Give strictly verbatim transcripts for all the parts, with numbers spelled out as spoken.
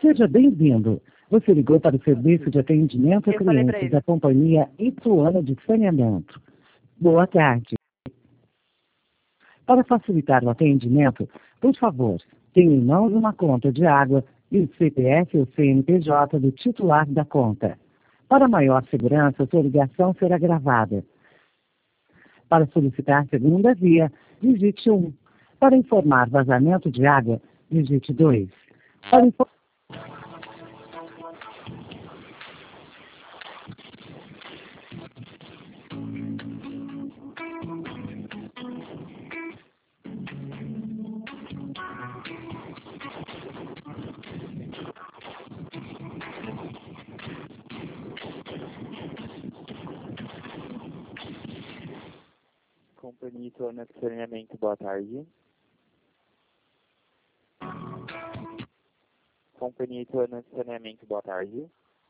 Seja bem-vindo. Você ligou para o serviço de atendimento a Eu falei pra clientes ele. da Companhia Ituana de Saneamento. Boa tarde. Para facilitar o atendimento, por favor, tenha em mãos uma conta de água e o C P F ou C N P J do titular da conta. Para maior segurança, sua ligação será gravada. Para solicitar segunda via, digite um. Para informar vazamento de água, digite dois. Para info- Companhia Ituana de Saneamento, boa tarde. Companhia Ituana de Saneamento, boa tarde.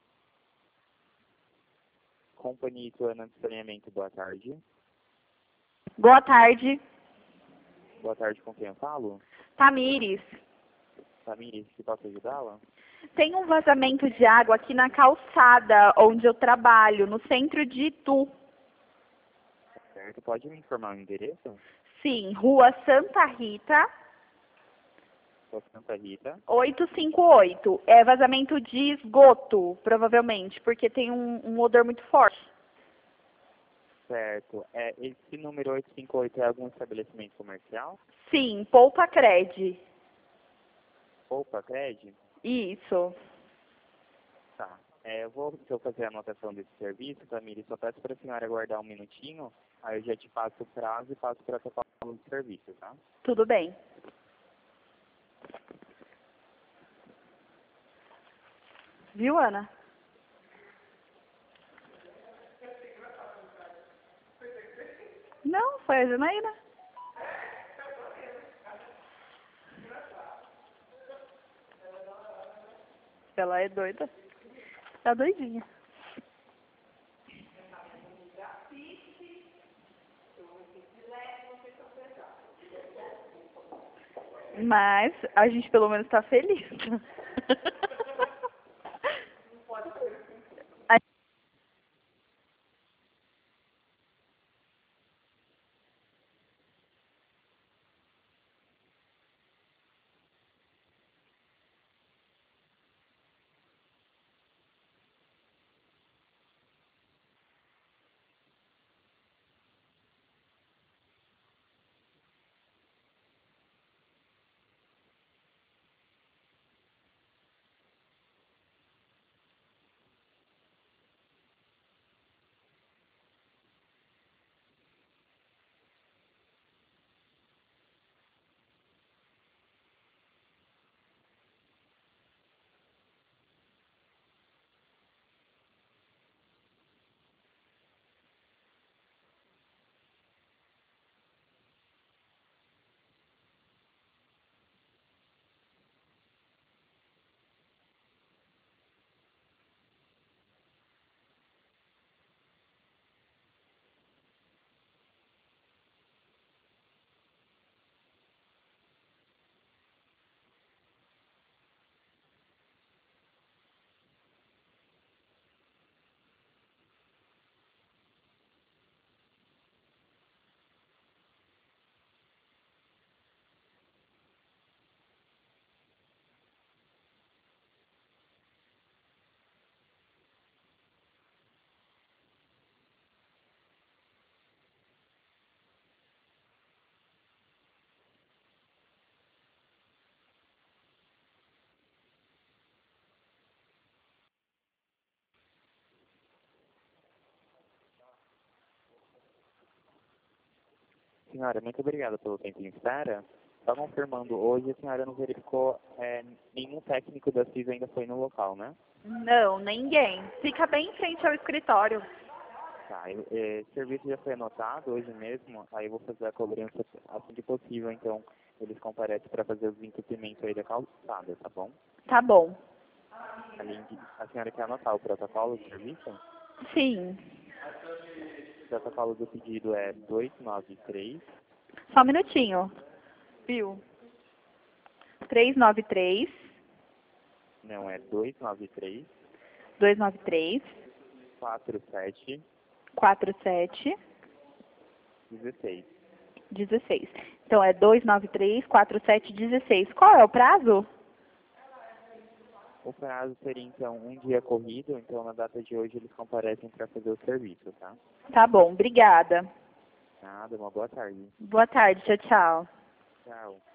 Companhia Ituana de Saneamento, boa tarde. Boa tarde, Boa tarde, com quem eu falo? Tamires. Tamires, que posso ajudá-la? Tem um vazamento de água aqui na calçada onde eu trabalho, no centro de Itu. Certo, pode me informar o endereço? Sim, Rua Santa Rita, Sou Santa Rita. oitocentos e cinquenta e oito. É vazamento de esgoto, provavelmente, porque tem um, um odor muito forte. Certo. É, esse número oitocentos e cinquenta e oito é algum estabelecimento comercial? Sim, Poupa Cred. Opa, Cred? Isso. Tá. É, eu vou, se eu fazer a anotação desse serviço, Tamires, só peço para a senhora aguardar um minutinho, aí eu já te passo o prazo e passo para a protocolo do serviço, tá? Tudo bem. Viu, Ana? Não, foi a Janaína. Ela é doida. Tá doidinha. Mas a gente pelo menos tá feliz. Senhora, muito obrigado pelo tempo em espera. Só confirmando, hoje a senhora não verificou, é, nenhum técnico da C I S ainda foi no local, né? Não, ninguém. Fica bem em frente ao escritório. Tá, eu, é, esse serviço já foi anotado hoje mesmo, aí eu vou fazer a cobrança assim que possível, então eles comparecem para fazer os entupimentos aí da calçada, tá bom? Tá bom. Além de, a senhora quer anotar o protocolo do serviço? Sim. O protocolo do pedido é dois nove três. Só um minutinho. Viu? trezentos e noventa e três, Não, é dois nove três, dois nove três, quatro sete, quatro sete, dezesseis. dezesseis. Então, é dois nove três, quatro sete, dezesseis. Qual é o prazo? O prazo seria, então, um dia corrido, então na data de hoje eles comparecem para fazer o serviço, tá? Tá bom, obrigada. Nada, uma boa tarde. Boa tarde, tchau, tchau. Tchau.